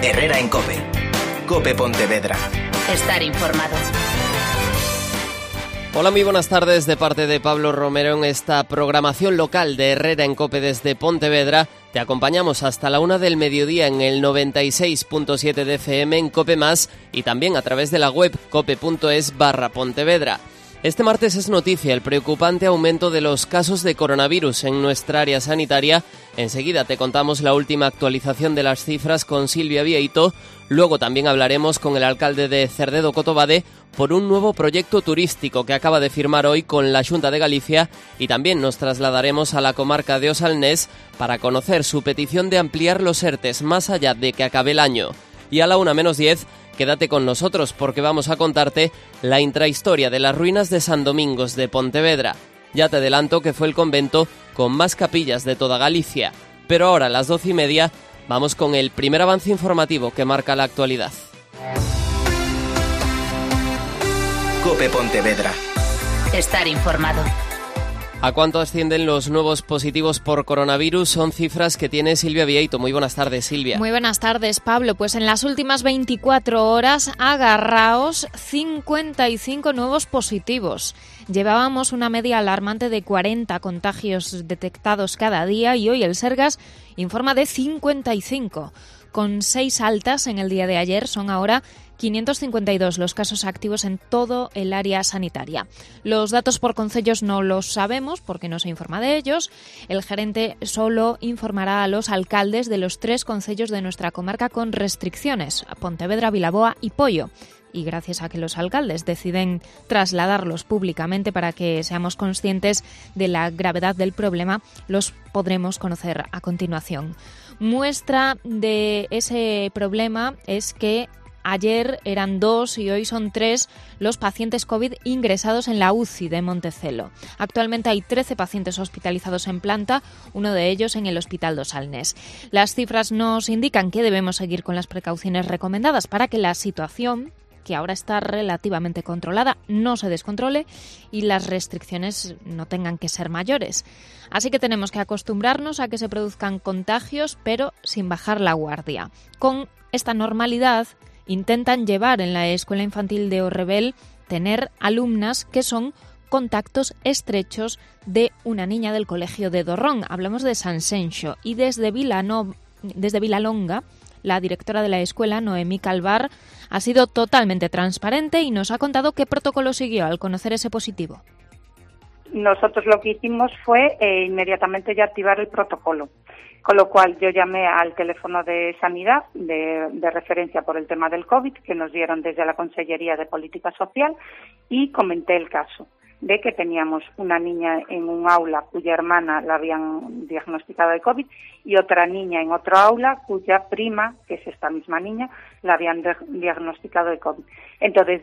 Herrera en COPE. COPE Pontevedra. Estar informado. Hola, muy buenas tardes de parte de Pablo Romero en esta programación local de Herrera en COPE desde Pontevedra. Te acompañamos hasta la 1 del mediodía en el 96.7 de FM en COPE+, y también a través de la web cope.es/Pontevedra. Este martes es noticia el preocupante aumento de los casos de coronavirus en nuestra área sanitaria. Enseguida te contamos la última actualización de las cifras con Silvia Vieito. Luego también hablaremos con el alcalde de Cerdedo Cotobade por un nuevo proyecto turístico que acaba de firmar hoy con la Xunta de Galicia, y también nos trasladaremos a la comarca de Osalnés para conocer su petición de ampliar los ERTEs más allá de que acabe el año. Y a la 1:10, quédate con nosotros porque vamos a contarte la intrahistoria de las ruinas de San Domingos de Pontevedra. Ya te adelanto que fue el convento con más capillas de toda Galicia. Pero ahora a las 12:30 vamos con el primer avance informativo que marca la actualidad. COPE Pontevedra. Estar informado. ¿A cuánto ascienden los nuevos positivos por coronavirus? Son cifras que tiene Silvia Vieito. Muy buenas tardes, Silvia. Muy buenas tardes, Pablo. Pues en las últimas 24 horas, agarraos 55 nuevos positivos. Llevábamos una media alarmante de 40 contagios detectados cada día y hoy el Sergas informa de 55. Con 6 altas en el día de ayer, son ahora 552 los casos activos en todo el área sanitaria. Los datos por concellos no los sabemos porque no se informa de ellos. El gerente solo informará a los alcaldes de los 3 concellos de nuestra comarca con restricciones: Pontevedra, Vilaboa y Poio. Y gracias a que los alcaldes deciden trasladarlos públicamente para que seamos conscientes de la gravedad del problema, los podremos conocer a continuación. Muestra de ese problema es que ayer eran 2 y hoy son 3 los pacientes COVID ingresados en la UCI de Montecelo. Actualmente hay 13 pacientes hospitalizados en planta, uno de ellos en el Hospital de Osalnés. Las cifras nos indican que debemos seguir con las precauciones recomendadas para que la situación, que ahora está relativamente controlada, no se descontrole y las restricciones no tengan que ser mayores. Así que tenemos que acostumbrarnos a que se produzcan contagios, pero sin bajar la guardia. Con esta normalidad intentan llevar en la Escuela Infantil de Orrebel tener alumnas que son contactos estrechos de una niña del colegio de Dorrón. Hablamos de San Senxo, y desde Vilalonga, la directora de la escuela, Noemí Calvar, ha sido totalmente transparente y nos ha contado qué protocolo siguió al conocer ese positivo. Nosotros lo que hicimos fue inmediatamente ya activar el protocolo, con lo cual yo llamé al teléfono de Sanidad de referencia por el tema del COVID que nos dieron desde la Consellería de Política Social y comenté el caso de que teníamos una niña en un aula cuya hermana la habían diagnosticado de COVID y otra niña en otro aula cuya prima, que es esta misma niña, la habían diagnosticado de COVID. Entonces,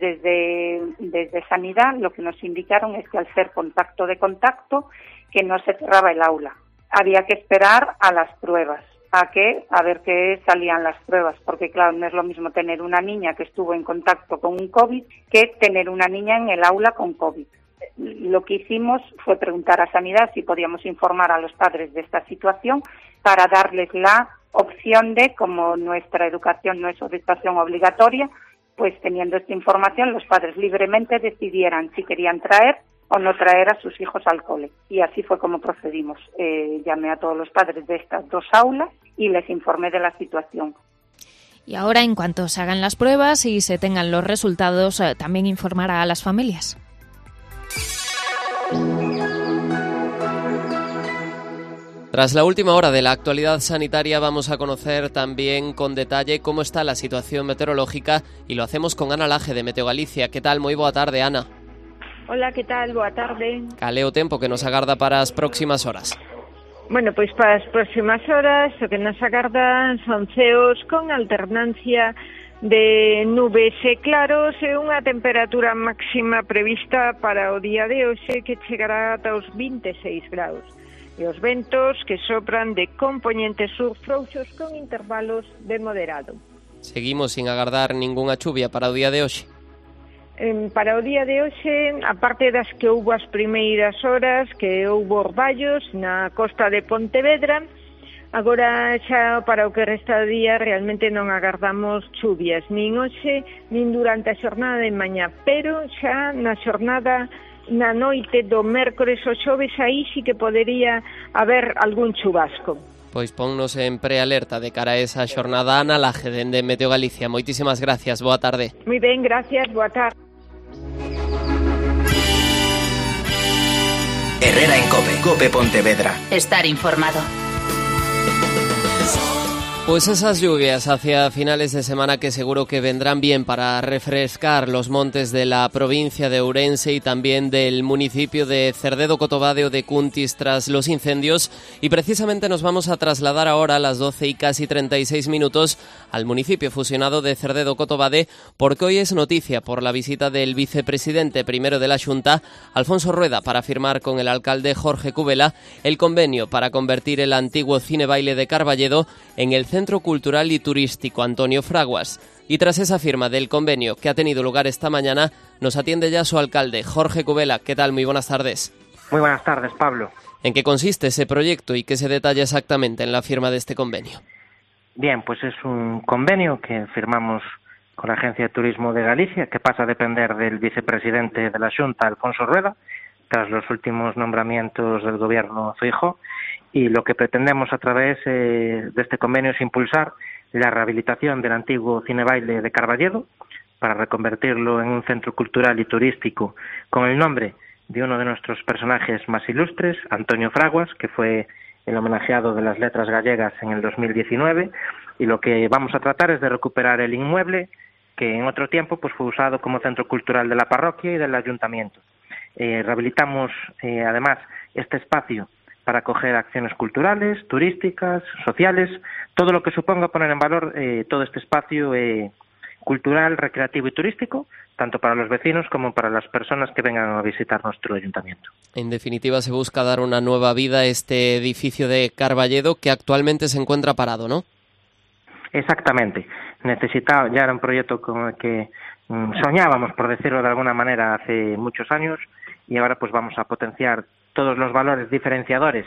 desde Sanidad lo que nos indicaron es que al ser contacto de contacto, que no se cerraba el aula. Había que esperar a las pruebas, a ver qué salían las pruebas, porque claro, no es lo mismo tener una niña que estuvo en contacto con un COVID que tener una niña en el aula con COVID. Lo que hicimos fue preguntar a Sanidad si podíamos informar a los padres de esta situación para darles la opción de, como nuestra educación no es educación obligatoria, pues teniendo esta información los padres libremente decidieran si querían traer o no traer a sus hijos al cole. Y así fue como procedimos. Llamé a todos los padres de estas 2 aulas y les informé de la situación. Y ahora, en cuanto se hagan las pruebas y se tengan los resultados, también informará a las familias. Tras la última hora de la actualidad sanitaria vamos a conocer también con detalle cómo está la situación meteorológica y lo hacemos con Ana Laje de Meteo Galicia. Que tal? Moi boa tarde, Ana. Hola, que tal? Boa tarde. Cal é o tempo que nos agarda para as próximas horas? Bueno, pois para as próximas horas o que nos agardan son ceos con alternancia de nubes e claros e unha temperatura máxima prevista para o día de hoxe que chegará ata os 26 graus. E os ventos que sopran de compoñente sur frouxos con intervalos de moderado. Seguimos sin agardar ningunha chuvia para o día de hoxe. Para o día de hoxe, aparte das que houbo as primeiras horas, que houbo orballos na costa de Pontevedra, Agora xa para o que resta do día realmente non agardamos chuvias, nin hoxe, nin durante a xornada de mañá, pero xa na xornada na noite do mércores ao xoves aí sí que podería haber algún chubasco. Pois ponnos en prealerta de cara a esa xornada. Ana Laje, dende Meteo Galicia. Moitísimas gracias, boa tarde. Moi ben, gracias, boa tarde. Herrera en COPE. COPE Pontevedra. Estar informado. Pues esas lluvias hacia finales de semana que seguro que vendrán bien para refrescar los montes de la provincia de Ourense y también del municipio de Cerdedo Cotobade o de Cuntis tras los incendios. Y precisamente nos vamos a trasladar ahora a las 12 y casi 36 minutos al municipio fusionado de Cerdedo Cotobade, porque hoy es noticia por la visita del vicepresidente primero de la Xunta, Alfonso Rueda, para firmar con el alcalde Jorge Cubela el convenio para convertir el antiguo cine baile de Carballedo en el Centro Cultural y Turístico Antonio Fraguas. Y tras esa firma del convenio que ha tenido lugar esta mañana, nos atiende ya su alcalde, Jorge Cubela. ¿Qué tal? Muy buenas tardes. Muy buenas tardes, Pablo. ¿En qué consiste ese proyecto y qué se detalla exactamente en la firma de este convenio? Bien, pues es un convenio que firmamos con la Agencia de Turismo de Galicia, que pasa a depender del vicepresidente de la Xunta, Alfonso Rueda, tras los últimos nombramientos del gobierno Feijóo. Y lo que pretendemos a través de este convenio es impulsar la rehabilitación del antiguo cine baile de Carballedo para reconvertirlo en un centro cultural y turístico con el nombre de uno de nuestros personajes más ilustres, Antonio Fraguas, que fue el homenajeado de las letras gallegas en el 2019, y lo que vamos a tratar es de recuperar el inmueble que en otro tiempo pues fue usado como centro cultural de la parroquia y del ayuntamiento. Rehabilitamos además este espacio para acoger acciones culturales, turísticas, sociales, todo lo que suponga poner en valor todo este espacio cultural, recreativo y turístico, tanto para los vecinos como para las personas que vengan a visitar nuestro ayuntamiento. En definitiva, se busca dar una nueva vida a este edificio de Carballedo que actualmente se encuentra parado, ¿no? Exactamente. Ya era un proyecto con el que soñábamos, por decirlo de alguna manera, hace muchos años, y ahora pues vamos a potenciar todos los valores diferenciadores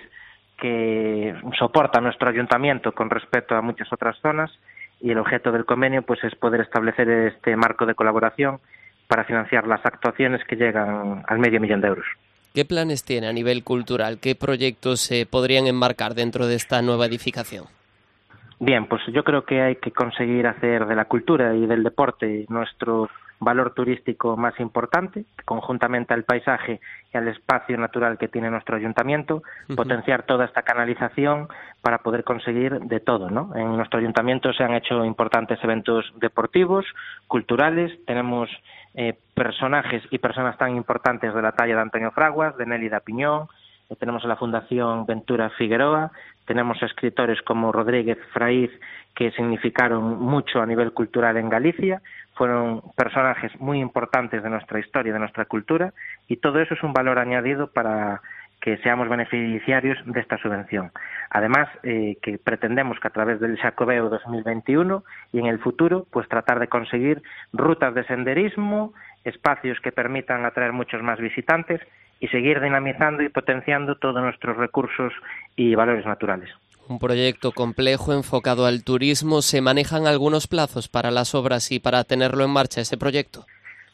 que soporta nuestro ayuntamiento con respecto a muchas otras zonas, y el objeto del convenio pues es poder establecer este marco de colaboración para financiar las actuaciones que llegan al 500.000 euros. ¿Qué planes tiene a nivel cultural? ¿Qué proyectos se podrían enmarcar dentro de esta nueva edificación? Bien, pues yo creo que hay que conseguir hacer de la cultura y del deporte nuestro valor turístico más importante, conjuntamente al paisaje y al espacio natural que tiene nuestro ayuntamiento, potenciar toda esta canalización para poder conseguir de todo, ¿no? En nuestro ayuntamiento se han hecho importantes eventos deportivos, culturales, tenemos personajes y personas tan importantes de la talla de Antonio Fraguas, de Nélida Piñón, tenemos a la Fundación Ventura Figueroa, tenemos escritores como Rodríguez Fraiz, que significaron mucho a nivel cultural en Galicia, fueron personajes muy importantes de nuestra historia, de nuestra cultura, y todo eso es un valor añadido para que seamos beneficiarios de esta subvención. Además, que pretendemos que a través del Xacobeo 2021 y en el futuro, pues tratar de conseguir rutas de senderismo, espacios que permitan atraer muchos más visitantes y seguir dinamizando y potenciando todos nuestros recursos y valores naturales. Un proyecto complejo enfocado al turismo. ¿Se manejan algunos plazos para las obras y para tenerlo en marcha ese proyecto?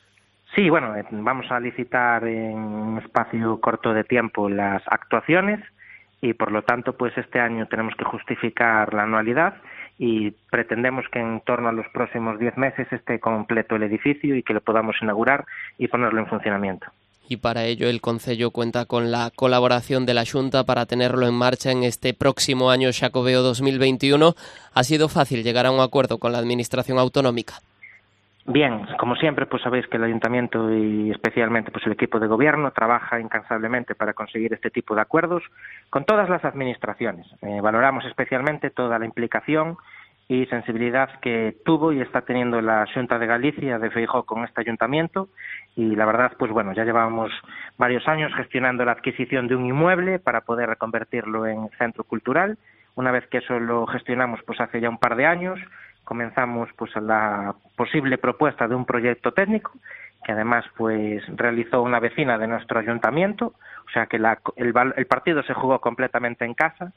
Sí, bueno, vamos a licitar en un espacio corto de tiempo las actuaciones y por lo tanto pues este año tenemos que justificar la anualidad y pretendemos que en torno a los próximos 10 meses esté completo el edificio y que lo podamos inaugurar y ponerlo en funcionamiento. Y para ello el Concello cuenta con la colaboración de la Xunta para tenerlo en marcha en este próximo año Xacobeo 2021. ¿Ha sido fácil llegar a un acuerdo con la Administración autonómica? Bien, como siempre, pues sabéis que el Ayuntamiento y especialmente pues el equipo de gobierno trabaja incansablemente para conseguir este tipo de acuerdos con todas las administraciones. Valoramos especialmente toda la implicación y sensibilidad que tuvo y está teniendo la Xunta de Galicia de Feijóo con este ayuntamiento y la verdad, pues bueno, ya llevamos varios años gestionando la adquisición de un inmueble para poder reconvertirlo en centro cultural. Una vez que eso lo gestionamos, pues hace ya un par de años, comenzamos pues a la posible propuesta de un proyecto técnico que además pues realizó una vecina de nuestro ayuntamiento, o sea que el partido se jugó completamente en casa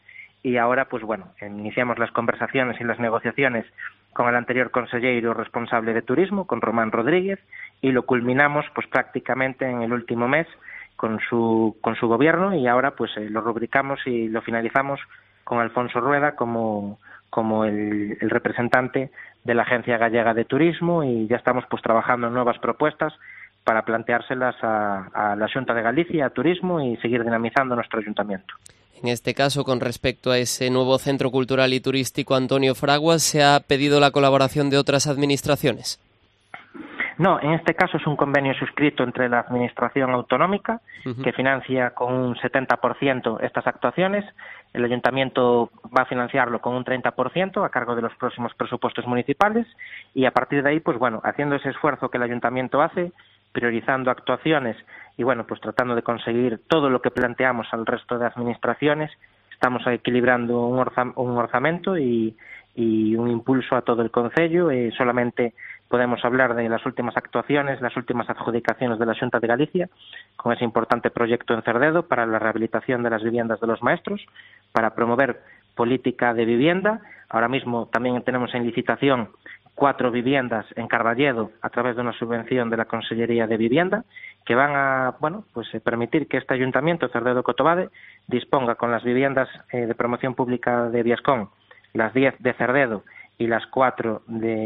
y ahora, pues bueno, iniciamos las conversaciones y las negociaciones con el anterior consejero responsable de turismo, con Román Rodríguez, y lo culminamos pues prácticamente en el último mes con su gobierno, y ahora pues lo rubricamos y lo finalizamos con Alfonso Rueda como el representante de la Agencia Gallega de Turismo, y ya estamos pues trabajando en nuevas propuestas para planteárselas a la Xunta de Galicia, a Turismo, y seguir dinamizando nuestro ayuntamiento. En este caso, con respecto a ese nuevo centro cultural y turístico Antonio Fraguas, ¿se ha pedido la colaboración de otras administraciones? No, en este caso es un convenio suscrito entre la Administración Autonómica, que financia con un 70% estas actuaciones. El Ayuntamiento va a financiarlo con un 30% a cargo de los próximos presupuestos municipales, y a partir de ahí, pues bueno, haciendo ese esfuerzo que el Ayuntamiento hace, priorizando actuaciones y bueno, pues tratando de conseguir todo lo que planteamos al resto de administraciones, estamos equilibrando un orzamento y un impulso a todo el concello. Solamente podemos hablar de las últimas actuaciones, las últimas adjudicaciones de la Xunta de Galicia, con ese importante proyecto en Cerdedo para la rehabilitación de las viviendas de los maestros, para promover política de vivienda. Ahora mismo también tenemos en licitación 4 viviendas en Carballedo a través de una subvención de la Consellería de Vivienda, que van a permitir que este ayuntamiento, Cerdedo Cotobade, disponga con las viviendas de promoción pública de Biascón, las 10 de Cerdedo y las 4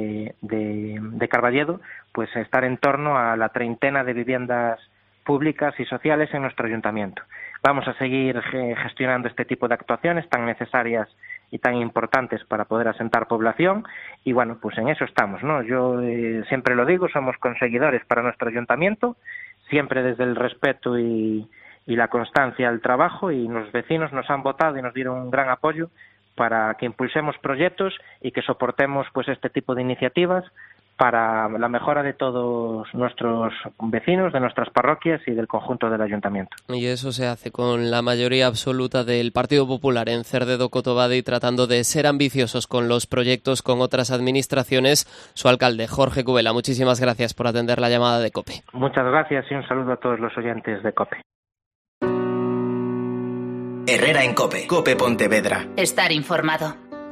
de Carballedo, pues estar en torno a la 30 de viviendas públicas y sociales en nuestro ayuntamiento. Vamos a seguir gestionando este tipo de actuaciones tan necesarias y tan importantes para poder asentar población, y bueno, pues en eso estamos, ¿no? Yo siempre lo digo, somos conseguidores para nuestro ayuntamiento, siempre desde el respeto y la constancia al trabajo, y los vecinos nos han votado y nos dieron un gran apoyo para que impulsemos proyectos y que soportemos pues este tipo de iniciativas para la mejora de todos nuestros vecinos, de nuestras parroquias y del conjunto del ayuntamiento. Y eso se hace con la mayoría absoluta del Partido Popular en Cerdedo Cotobade, y tratando de ser ambiciosos con los proyectos con otras administraciones. Su alcalde, Jorge Cubela, muchísimas gracias por atender la llamada de COPE. Muchas gracias y un saludo a todos los oyentes de COPE. Herrera en COPE. COPE Pontevedra. Estar informado.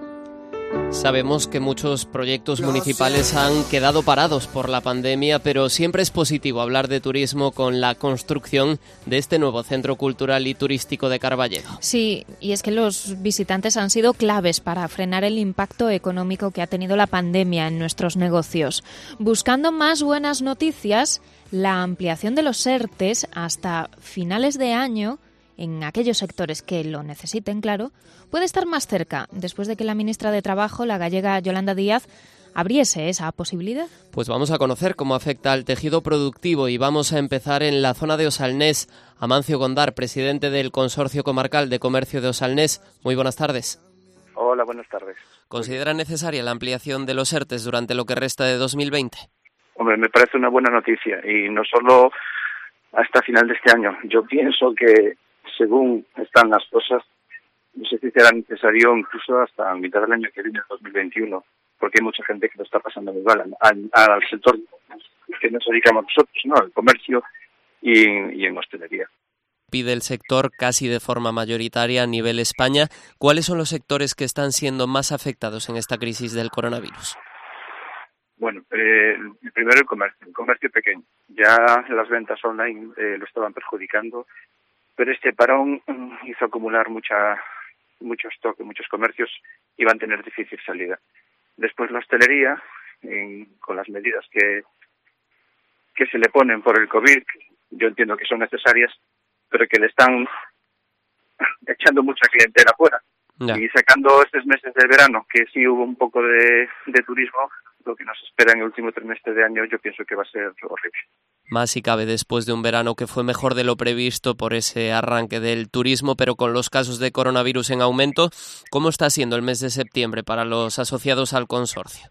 Sabemos que muchos proyectos municipales han quedado parados por la pandemia, pero siempre es positivo hablar de turismo con la construcción de este nuevo centro cultural y turístico de Carballedo. Sí, y es que los visitantes han sido claves para frenar el impacto económico que ha tenido la pandemia en nuestros negocios. Buscando más buenas noticias, la ampliación de los ERTEs hasta finales de año, en aquellos sectores que lo necesiten, claro, puede estar más cerca, después de que la ministra de Trabajo, la gallega Yolanda Díaz, abriese esa posibilidad. Pues vamos a conocer cómo afecta al tejido productivo, y vamos a empezar en la zona de Osalnés. Amancio Gondar, presidente del Consorcio Comarcal de Comercio de Osalnés. Muy buenas tardes. Hola, buenas tardes. ¿Considera necesaria la ampliación de los ERTEs durante lo que resta de 2020? Hombre, me parece una buena noticia, y no solo hasta final de este año. Yo pienso que, según están las cosas, no sé si será necesario incluso hasta mitad del año que viene, 2021, porque hay mucha gente que lo está pasando muy mal al sector que nos dedicamos nosotros, ¿no? Al comercio y en hostelería. Pide el sector casi de forma mayoritaria a nivel España. ¿Cuáles son los sectores que están siendo más afectados en esta crisis del coronavirus? Bueno, primero el comercio pequeño. Ya las ventas online lo estaban perjudicando, pero este parón hizo acumular mucho stock, muchos comercios iban a tener difícil salida. Después la hostelería, con las medidas que se le ponen por el COVID, yo entiendo que son necesarias, pero que le están echando mucha clientela fuera. Ya. Y sacando estos meses de verano, que sí hubo un poco de turismo, lo que nos espera en el último trimestre de año yo pienso que va a ser horrible. Más si cabe después de un verano que fue mejor de lo previsto por ese arranque del turismo, pero con los casos de coronavirus en aumento. ¿Cómo está siendo el mes de septiembre para los asociados al consorcio?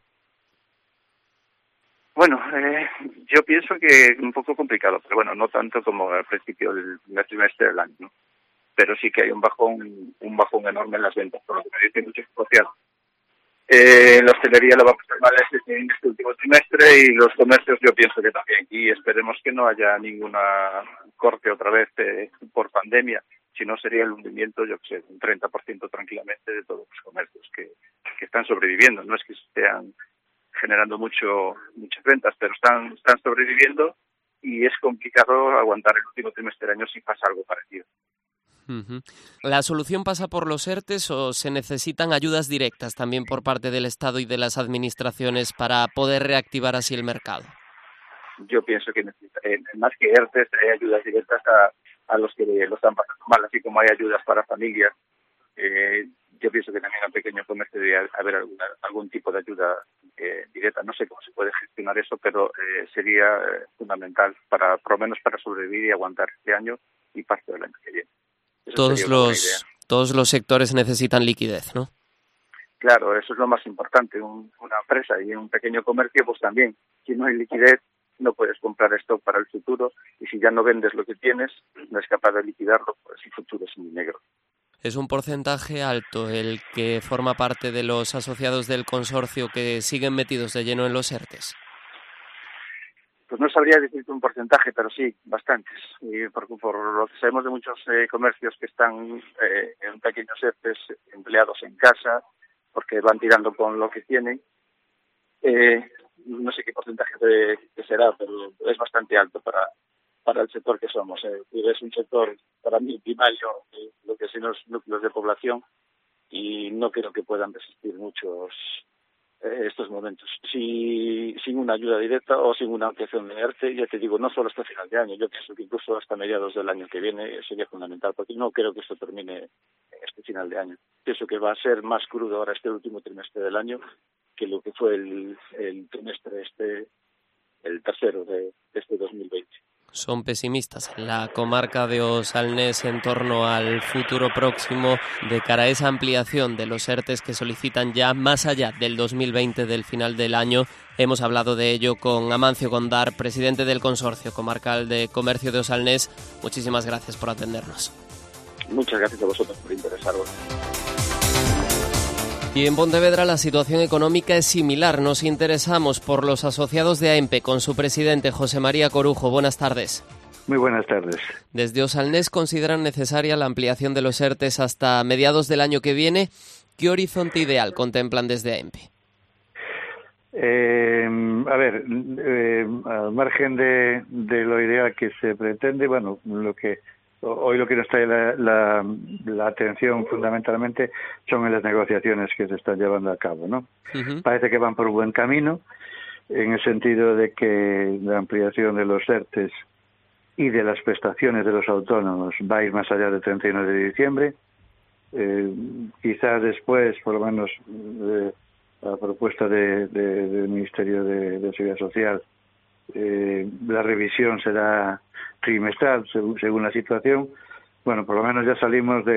Bueno, yo pienso que un poco complicado, pero bueno, no tanto como al principio del primer trimestre del año, ¿no? Pero sí que hay un bajón enorme en las ventas, por lo que me dicen muchos asociados. La hostelería lo va a pasar mal en este último trimestre, y los comercios yo pienso que también, y esperemos que no haya ninguna corte otra vez por pandemia, Si no, sería el hundimiento, yo que sé, un 30% tranquilamente de todos los comercios que están sobreviviendo. No es que estén generando muchas ventas, pero están sobreviviendo, y es complicado aguantar el último trimestre del año si pasa algo parecido. Uh-huh. ¿La solución pasa por los ERTEs o se necesitan ayudas directas también por parte del Estado y de las administraciones para poder reactivar así el mercado? Yo pienso que más que ERTEs hay ayudas directas a los que lo están pasando mal, así como hay ayudas para familias. Yo pienso que también al pequeño comercio debería haber algún tipo de ayuda directa. No sé cómo se puede gestionar eso, pero sería fundamental por lo menos para sobrevivir y aguantar este año y parte del año que viene. Todos los sectores necesitan liquidez, ¿no? Claro, eso es lo más importante. Una empresa y un pequeño comercio, pues también, si no hay liquidez, no puedes comprar stock para el futuro, y si ya no vendes lo que tienes, no es capaz de liquidarlo, pues el futuro es muy negro. ¿Es un porcentaje alto el que forma parte de los asociados del consorcio que siguen metidos de lleno en los ERTEs? Pues no sabría decirte un porcentaje, pero sí, bastantes. Y por lo que sabemos de muchos comercios que están en pequeños ERTEs, empleados en casa, porque van tirando con lo que tienen. No sé qué porcentaje será, pero es bastante alto para el sector que somos. Es un sector, para mí, primario, lo que son los núcleos de población, y no creo que puedan resistir muchos estos momentos. Sin una ayuda directa o sin una ampliación de ERTE, ya te digo, no solo hasta final de año, yo pienso que incluso hasta mediados del año que viene sería fundamental, porque no creo que esto termine en este final de año. Pienso que va a ser más crudo ahora este último trimestre del año que lo que fue el trimestre el tercero de este 2020. Son pesimistas en la comarca de Osalnés en torno al futuro próximo de cara a esa ampliación de los ERTEs que solicitan ya más allá del 2020, del final del año. Hemos hablado de ello con Amancio Gondar, presidente del Consorcio Comarcal de Comercio de Osalnés. Muchísimas gracias por atendernos. Muchas gracias a vosotros por interesaros. Y en Pontevedra la situación económica es similar. Nos interesamos por los asociados de AEMPE con su presidente José María Corujo. Buenas tardes. Muy buenas tardes. Desde Osalnés consideran necesaria la ampliación de los ERTEs hasta mediados del año que viene. ¿Qué horizonte ideal contemplan desde AEMPE? Al margen de lo ideal que se pretende, bueno, hoy lo que nos trae la atención fundamentalmente son las negociaciones que se están llevando a cabo, ¿no? Uh-huh. Parece que van por buen camino, en el sentido de que la ampliación de los ERTEs y de las prestaciones de los autónomos va a ir más allá del 31 de diciembre. Quizás después, por lo menos, la propuesta del Ministerio de Seguridad Social, la revisión será trimestral según la situación. Bueno, por lo menos ya salimos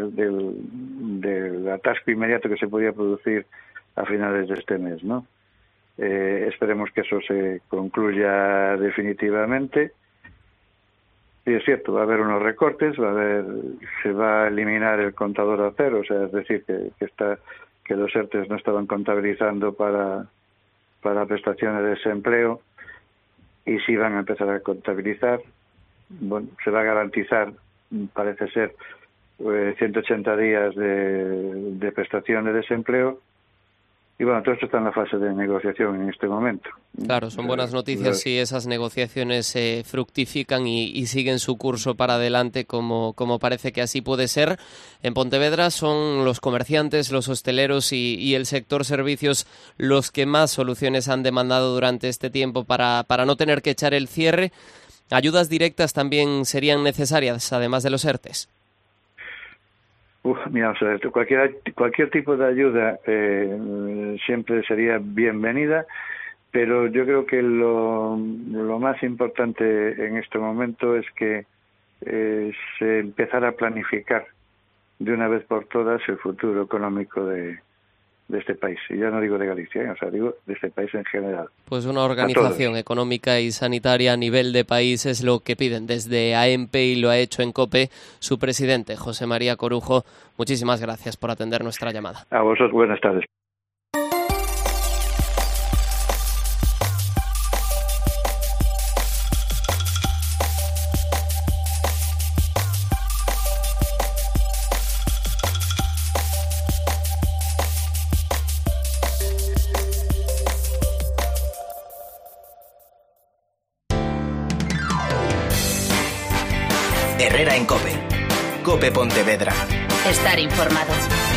del atasco inmediato que se podía producir a finales de este mes, ¿no? Esperemos que eso se concluya definitivamente. Y es cierto, va a haber unos recortes, se va a eliminar el contador a cero, o sea, es decir, que los ERTEs no estaban contabilizando para prestaciones de desempleo, y sí van a empezar a contabilizar. Bueno, se va a garantizar, parece ser, 180 días de prestación de desempleo. Y bueno, todo esto está en la fase de negociación en este momento. Claro, son buenas noticias si esas negociaciones fructifican y siguen su curso para adelante, como parece que así puede ser. En Pontevedra son los comerciantes, los hosteleros y el sector servicios los que más soluciones han demandado durante este tiempo para no tener que echar el cierre. ¿Ayudas directas también serían necesarias, además de los ERTEs? Mira, o sea, cualquier tipo de ayuda siempre sería bienvenida, pero yo creo que lo más importante en este momento es que se empezara a planificar de una vez por todas el futuro económico de este país. Y ya no digo de Galicia, o sea, digo de este país en general. Pues una organización económica y sanitaria a nivel de país es lo que piden desde AEMPE, y lo ha hecho en COPE su presidente, José María Corujo. Muchísimas gracias por atender nuestra llamada. A vosotros, buenas tardes. Herrera en COPE. COPE Pontevedra. Estar informado.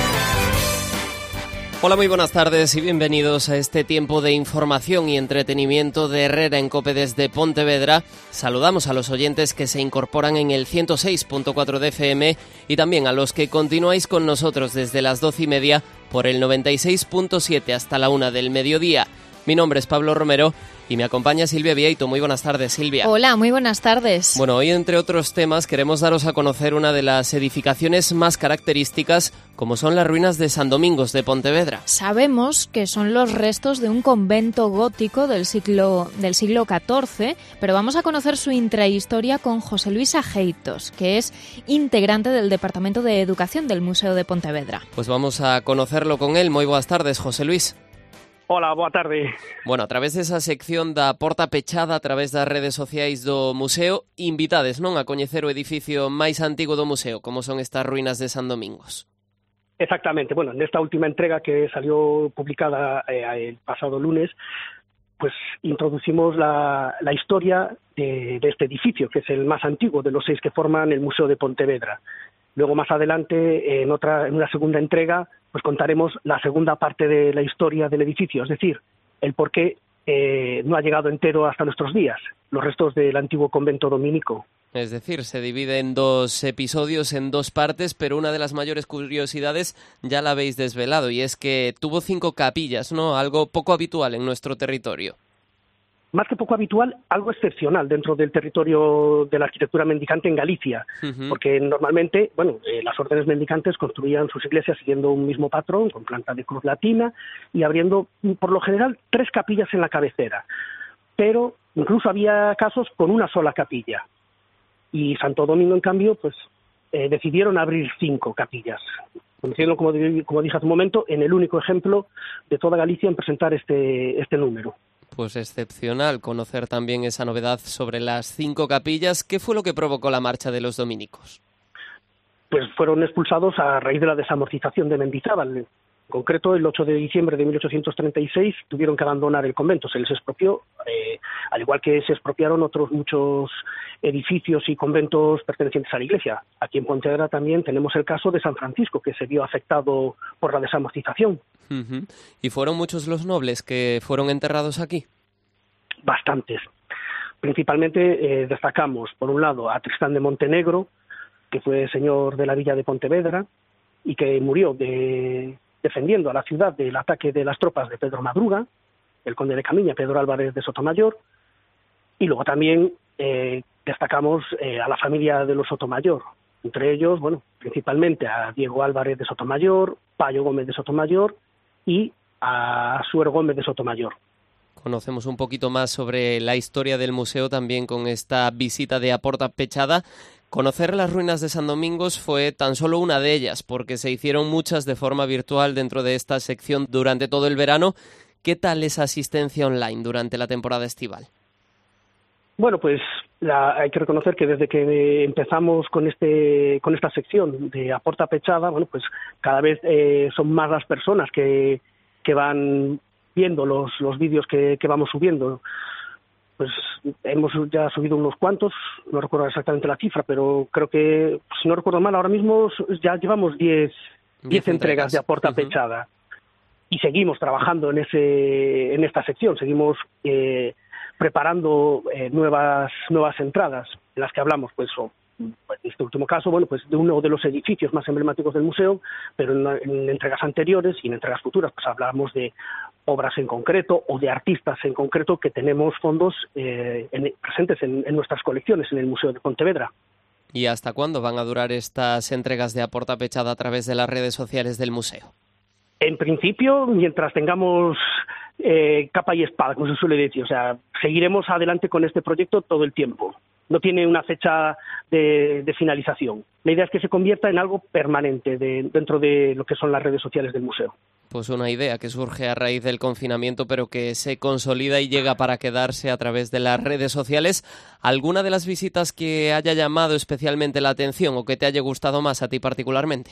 Hola, muy buenas tardes y bienvenidos a este tiempo de información y entretenimiento de Herrera en COPE desde Pontevedra. Saludamos a los oyentes que se incorporan en el 106.4 de FM y también a los que continuáis con nosotros desde las 12:30 por el 96.7 hasta la 1 del mediodía. Mi nombre es Pablo Romero y me acompaña Silvia Vieito. Muy buenas tardes, Silvia. Hola, muy buenas tardes. Bueno, hoy entre otros temas queremos daros a conocer una de las edificaciones más características, como son las ruinas de San Domingos de Pontevedra. Sabemos que son los restos de un convento gótico del siglo XIV, pero vamos a conocer su intrahistoria con José Luis Ajeitos, que es integrante del Departamento de Educación del Museo de Pontevedra. Pues vamos a conocerlo con él. Muy buenas tardes, José Luis. Hola, boa tarde. Bueno, a través desa sección da Porta Pechada, a través das redes sociais do museo, invitades, non, a coñecer o edificio máis antigo do museo, como son estas ruínas de San Domingos. Exactamente. Bueno, nesta última entrega que salió publicada el pasado lunes, pues introducimos la historia de este edificio, que es el más antiguo de los 6 que forman el Museo de Pontevedra. Luego, más adelante, en una segunda entrega, pues contaremos la segunda parte de la historia del edificio, es decir, el por qué no ha llegado entero hasta nuestros días, los restos del antiguo convento dominico. Es decir, se divide en 2 episodios, en 2 partes, pero una de las mayores curiosidades ya la habéis desvelado, y es que tuvo 5 capillas, ¿no? Algo poco habitual en nuestro territorio. Más que poco habitual, algo excepcional dentro del territorio de la arquitectura mendicante en Galicia, porque normalmente, las órdenes mendicantes construían sus iglesias siguiendo un mismo patrón, con planta de cruz latina, y abriendo, por lo general, 3 capillas en la cabecera, pero incluso había casos con una sola capilla, y Santo Domingo, en cambio, pues decidieron abrir 5 capillas, convirtiéndolo, como dije hace un momento, en el único ejemplo de toda Galicia en presentar este número. Pues excepcional conocer también esa novedad sobre las 5 capillas. ¿Qué fue lo que provocó la marcha de los dominicos? Pues fueron expulsados a raíz de la desamortización de Mendizábal. En concreto, el 8 de diciembre de 1836 tuvieron que abandonar el convento, se les expropió, al igual que se expropiaron otros muchos edificios y conventos pertenecientes a la Iglesia. Aquí en Pontevedra también tenemos el caso de San Francisco, que se vio afectado por la desamortización. ¿Y fueron muchos los nobles que fueron enterrados aquí? Bastantes. Principalmente destacamos, por un lado, a Tristán de Montenegro, que fue señor de la villa de Pontevedra y que murió defendiendo a la ciudad del ataque de las tropas de Pedro Madruga, el conde de Camiña, Pedro Álvarez de Sotomayor, y luego también destacamos a la familia de los Sotomayor, entre ellos, principalmente a Diego Álvarez de Sotomayor, Payo Gómez de Sotomayor y a Suero Gómez de Sotomayor. Conocemos un poquito más sobre la historia del museo también con esta visita de A Porta Pechada. Conocer las ruinas de San Domingos fue tan solo una de ellas, porque se hicieron muchas de forma virtual dentro de esta sección durante todo el verano. ¿Qué tal esa asistencia online durante la temporada estival? Bueno, pues hay que reconocer que desde que empezamos con esta sección de A Porta Pechada, pues cada vez son más las personas que van viendo los vídeos que vamos subiendo. Pues hemos ya subido unos cuantos, no recuerdo exactamente la cifra, pero creo que, si no recuerdo mal, ahora mismo ya llevamos 10 entregas de A Porta Pechada. Y seguimos trabajando en esta sección, seguimos preparando nuevas entradas en las que hablamos, pues en este último caso, de uno de los edificios más emblemáticos del museo, pero en entregas anteriores y en entregas futuras, pues hablamos de obras en concreto o de artistas en concreto que tenemos fondos presentes en nuestras colecciones en el Museo de Pontevedra. ¿Y hasta cuándo van a durar estas entregas de A Porta Pechada a través de las redes sociales del museo? En principio, mientras tengamos capa y espada, como se suele decir, o sea, seguiremos adelante con este proyecto todo el tiempo. No tiene una fecha de finalización. La idea es que se convierta en algo permanente dentro de lo que son las redes sociales del museo. Pues una idea que surge a raíz del confinamiento, pero que se consolida y llega para quedarse a través de las redes sociales. ¿Alguna de las visitas que haya llamado especialmente la atención o que te haya gustado más a ti particularmente?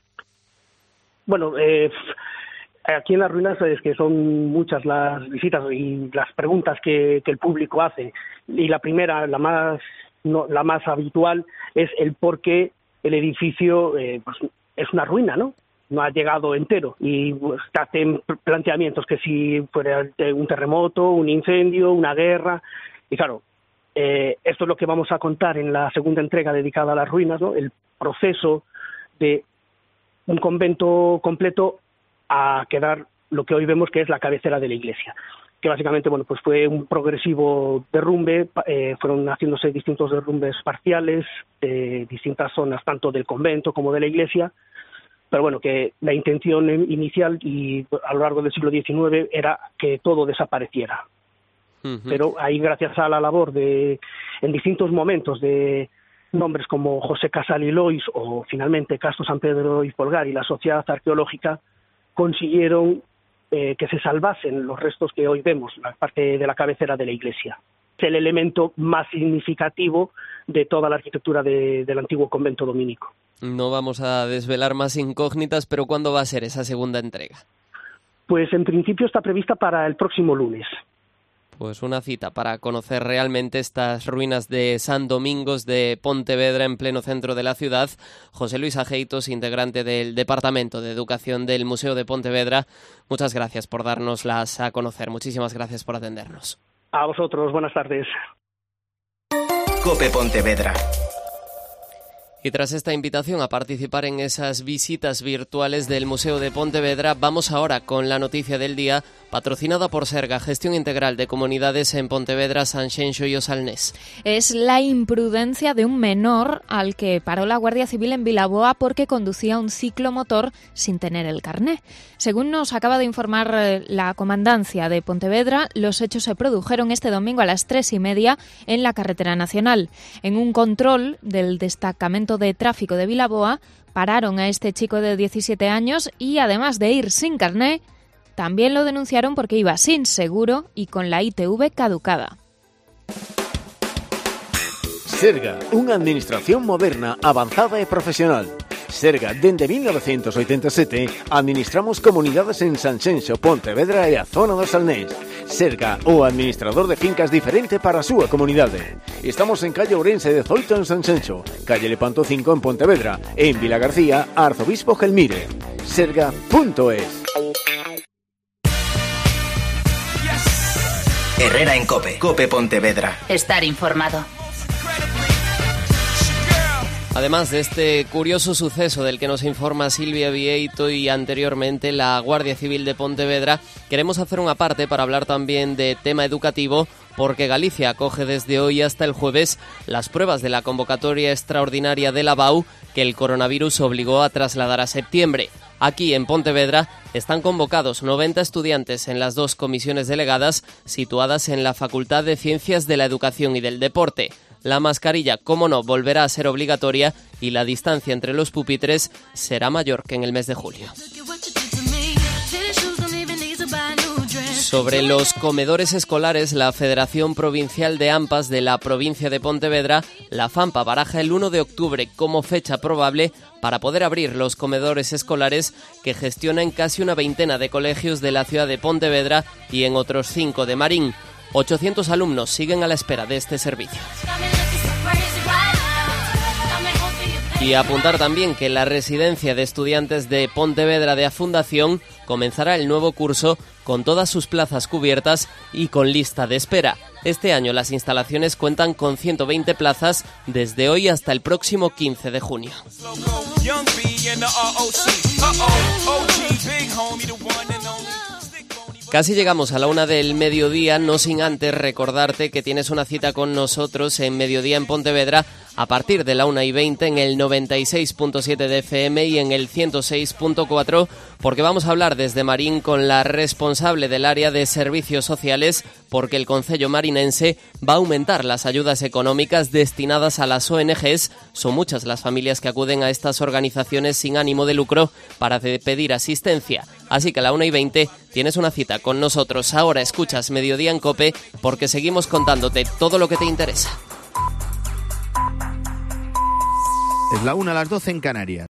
Bueno, aquí en las ruinas es que son muchas las visitas y las preguntas que el público hace. Y la primera, la más la más habitual es el por qué el edificio pues, es una ruina, ¿no? No ha llegado entero y pues, hacen planteamientos que si fuera un terremoto, un incendio, una guerra. Y claro, esto es lo que vamos a contar en la segunda entrega dedicada a las ruinas, ¿no? El proceso de un convento completo a quedar lo que hoy vemos que es la cabecera de la iglesia, que básicamente bueno pues fue un progresivo derrumbe, fueron haciéndose distintos derrumbes parciales de distintas zonas tanto del convento como de la iglesia, pero bueno, que la intención inicial y a lo largo del siglo XIX era que todo desapareciera. Pero ahí, gracias a la labor en distintos momentos de nombres como José Casal y Lois o finalmente Castro San Pedro y Folgar y la Sociedad Arqueológica, consiguieron que se salvasen los restos que hoy vemos, la parte de la cabecera de la iglesia. Es el elemento más significativo de toda la arquitectura del antiguo convento dominico. No vamos a desvelar más incógnitas, pero ¿cuándo va a ser esa segunda entrega? Pues en principio está prevista para el próximo lunes. Pues una cita para conocer realmente estas ruinas de San Domingos de Pontevedra en pleno centro de la ciudad. José Luis Ageitos, integrante del Departamento de Educación del Museo de Pontevedra, muchas gracias por dárnoslas a conocer. Muchísimas gracias por atendernos. A vosotros, buenas tardes. COPE Pontevedra. Y tras esta invitación a participar en esas visitas virtuales del Museo de Pontevedra, vamos ahora con la noticia del día, patrocinada por Serga, Gestión Integral de Comunidades en Pontevedra, Sanxenxo y Osalnés. Es la imprudencia de un menor al que paró la Guardia Civil en Vilaboa porque conducía un ciclomotor sin tener el carné. Según nos acaba de informar la Comandancia de Pontevedra, los hechos se produjeron este domingo a las 3:30 en la carretera nacional. En un control del destacamento de tráfico de Vilaboa, pararon a este chico de 17 años y, además de ir sin carné, también lo denunciaron porque iba sin seguro y con la ITV caducada. Serga, unha administración moderna, avanzada e profesional. Serga, dende 1987, administramos comunidades en Sanxenxo, Pontevedra e a zona do Salnés. Serga, o administrador de fincas diferente para a súa comunidade. Estamos en calle Ourense 18 en Sanxenxo, calle Lepanto 5 en Pontevedra e en Vilagarcía, Arzobispo Gelmire. Serga.es. Herrera en COPE. COPE Pontevedra. Estar informado. Además de este curioso suceso del que nos informa Silvia Vieito y anteriormente la Guardia Civil de Pontevedra, queremos hacer un aparte para hablar también de tema educativo, porque Galicia acoge desde hoy hasta el jueves las pruebas de la convocatoria extraordinaria de la BAU que el coronavirus obligó a trasladar a septiembre. Aquí en Pontevedra están convocados 90 estudiantes en las dos comisiones delegadas situadas en la Facultad de Ciencias de la Educación y del Deporte. La mascarilla, como no, volverá a ser obligatoria y la distancia entre los pupitres será mayor que en el mes de julio. Sobre los comedores escolares, la Federación Provincial de AMPAs de la provincia de Pontevedra, la FAMPA, baraja el 1 de octubre como fecha probable para poder abrir los comedores escolares que gestionan casi una veintena de colegios de la ciudad de Pontevedra y en otros 5 de Marín. 800 alumnos siguen a la espera de este servicio. Y apuntar también que la residencia de estudiantes de Pontevedra de A Fundación comenzará el nuevo curso con todas sus plazas cubiertas y con lista de espera. Este año las instalaciones cuentan con 120 plazas desde hoy hasta el próximo 15 de junio. Casi llegamos a la 1 del mediodía, no sin antes recordarte que tienes una cita con nosotros en Mediodía en Pontevedra a partir de la 1:20 en el 96.7 de FM y en el 106.4, porque vamos a hablar desde Marín con la responsable del área de servicios sociales, porque el concello marinense va a aumentar las ayudas económicas destinadas a las ONGs. Son muchas las familias que acuden a estas organizaciones sin ánimo de lucro para pedir asistencia. Así que a la 1:20 tienes una cita con nosotros. Ahora escuchas Mediodía en COPE porque seguimos contándote todo lo que te interesa. Es la 1 a las 12 en Canarias.